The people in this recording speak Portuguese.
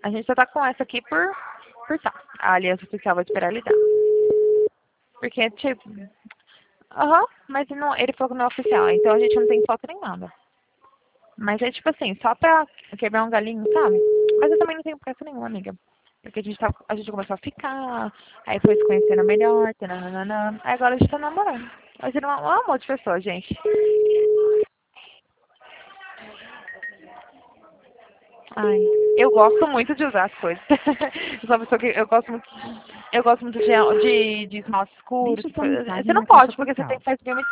A gente só tá com essa aqui por tá. A aliança oficial vai esperar ele dar. Porque, tipo... Aham, mas não, ele falou que não é oficial, então a gente não tem foto nem nada. Mas é tipo assim, só pra quebrar um galinho, sabe? Mas eu também não tenho pressa nenhuma, amiga. Porque a gente começou a ficar, aí foi se conhecendo melhor, tananana. Aí agora a gente tá namorando. A gente não é um amor de pessoa, gente. Ai, eu gosto muito de usar as coisas. Eu sou uma pessoa que eu gosto muito de esmalte escuro. Deixe sua mensagem Você não na caixa pode, porque você tem postal. que fazer